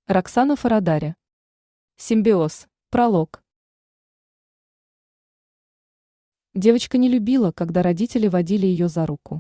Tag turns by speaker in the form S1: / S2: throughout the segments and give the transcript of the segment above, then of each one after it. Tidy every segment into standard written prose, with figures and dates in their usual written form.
S1: Роксана Фарадари. Симбиоз. Пролог. Девочка не любила, когда родители водили ее за руку.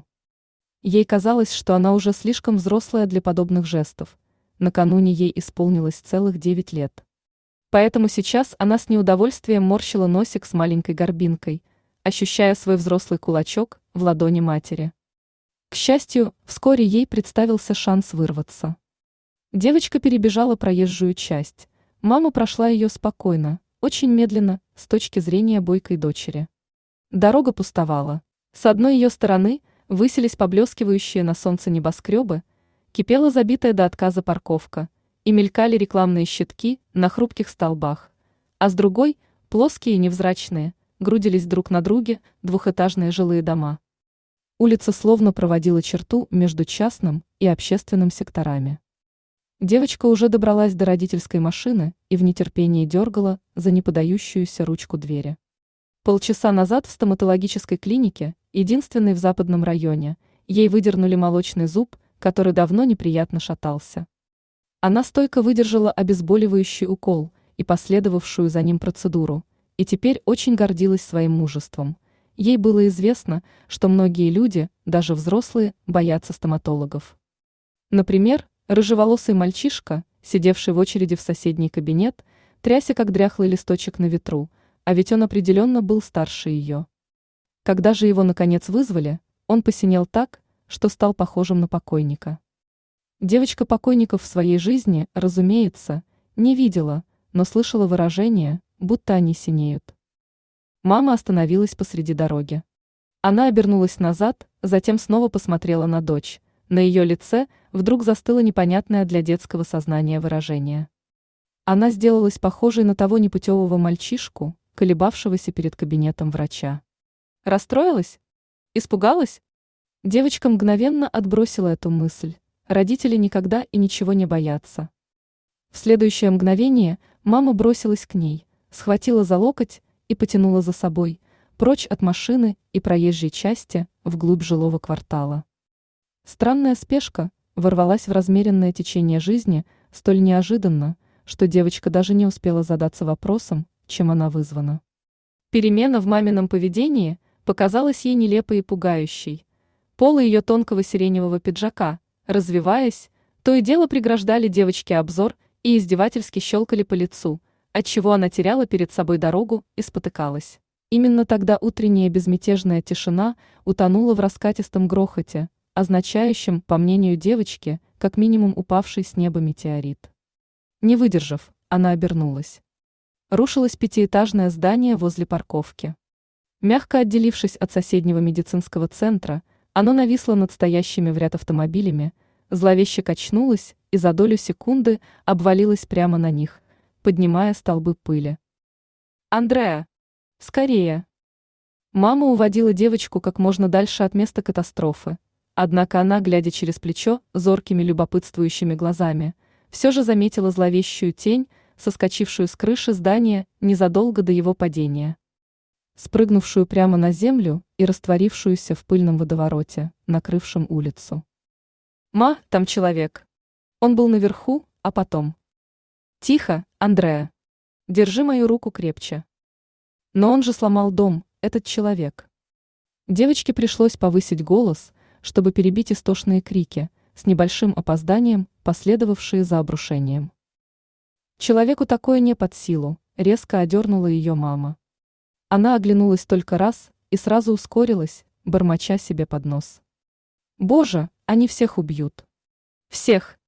S1: Ей казалось, что она уже слишком взрослая для подобных жестов. Накануне ей исполнилось целых 9 лет. Поэтому сейчас она с неудовольствием морщила носик с маленькой горбинкой, ощущая свой взрослый кулачок в ладони матери. К счастью, вскоре ей представился шанс вырваться. Девочка перебежала проезжую часть. Мама прошла ее спокойно, очень медленно, с точки зрения бойкой дочери. Дорога пустовала. С одной ее стороны высились поблескивающие на солнце небоскребы, кипела забитая до отказа парковка, и мелькали рекламные щитки на хрупких столбах, а с другой, плоские и невзрачные, грудились друг на друге двухэтажные жилые дома. Улица словно проводила черту между частным и общественным секторами. Девочка уже добралась до родительской машины и в нетерпении дергала за неподающуюся ручку двери. Полчаса назад в стоматологической клинике, единственной в западном районе, ей выдернули молочный зуб, который давно неприятно шатался. Она стойко выдержала обезболивающий укол и последовавшую за ним процедуру, и теперь очень гордилась своим мужеством. Ей было известно, что многие люди, даже взрослые, боятся стоматологов. Например, рыжеволосый мальчишка, сидевший в очереди в соседний кабинет, тряся как дряхлый листочек на ветру, а ведь он определенно был старше ее. Когда же его наконец вызвали, он посинел так, что стал похожим на покойника. Девочка покойников в своей жизни, разумеется, не видела, но слышала выражение, будто они синеют. Мама остановилась посреди дороги. Она обернулась назад, затем снова посмотрела на дочь. На ее лице вдруг застыло непонятное для детского сознания выражение. Она сделалась похожей на того непутевого мальчишку, колебавшегося перед кабинетом врача. Расстроилась? Испугалась? Девочка мгновенно отбросила эту мысль. Родители никогда и ничего не боятся. В следующее мгновение мама бросилась к ней, схватила за локоть и потянула за собой, прочь от машины и проезжей части, вглубь жилого квартала. Странная спешка ворвалась в размеренное течение жизни столь неожиданно, что девочка даже не успела задаться вопросом, чем она вызвана. Перемена в мамином поведении показалась ей нелепой и пугающей. Полы ее тонкого сиреневого пиджака, развиваясь, то и дело преграждали девочке обзор и издевательски щелкали по лицу, отчего она теряла перед собой дорогу и спотыкалась. Именно тогда утренняя безмятежная тишина утонула в раскатистом грохоте, означающем, по мнению девочки, как минимум упавший с неба метеорит. Не выдержав, она обернулась. Рушилось пятиэтажное здание возле парковки. Мягко отделившись от соседнего медицинского центра, оно нависло над стоящими в ряд автомобилями, зловеще качнулось и за долю секунды обвалилось прямо на них, поднимая столбы пыли. «Андреа! Скорее!» Мама уводила девочку как можно дальше от места катастрофы, однако она, глядя через плечо зоркими любопытствующими глазами, все же заметила зловещую тень, соскочившую с крыши здания незадолго до его падения, спрыгнувшую прямо на землю и растворившуюся в пыльном водовороте, накрывшем улицу. «Ма, там человек. Он был наверху, а потом...» «Тихо, Андреа. Держи мою руку крепче». Но он же сломал дом, этот человек. Девочке пришлось повысить голос, чтобы перебить истошные крики, с небольшим опозданием, последовавшие за обрушением. Человеку такое не под силу, резко одернула ее мама. Она оглянулась только раз и сразу ускорилась, бормоча себе под нос. «Боже, они всех убьют! Всех!»